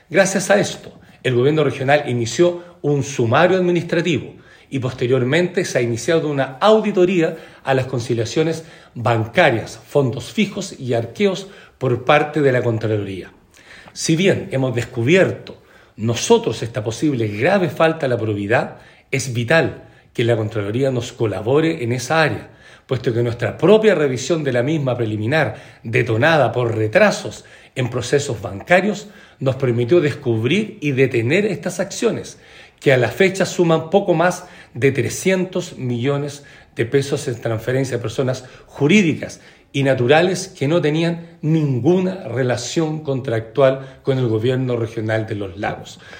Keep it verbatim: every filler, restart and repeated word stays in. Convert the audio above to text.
Gracias a esto, el gobierno regional inició un sumario administrativo y posteriormente se ha iniciado una auditoría a las conciliaciones bancarias, fondos fijos y arqueos por parte de la Contraloría. Si bien hemos descubierto nosotros esta posible grave falta a la probidad, es vital que la Contraloría nos colabore en esa área, puesto que nuestra propia revisión de la misma preliminar, detonada por retrasos en procesos bancarios, nos permitió descubrir y detener estas acciones, que a la fecha suman poco más de trescientos millones de pesos en transferencia a personas jurídicas y naturales que no tenían ninguna relación contractual con el gobierno regional de Los Lagos.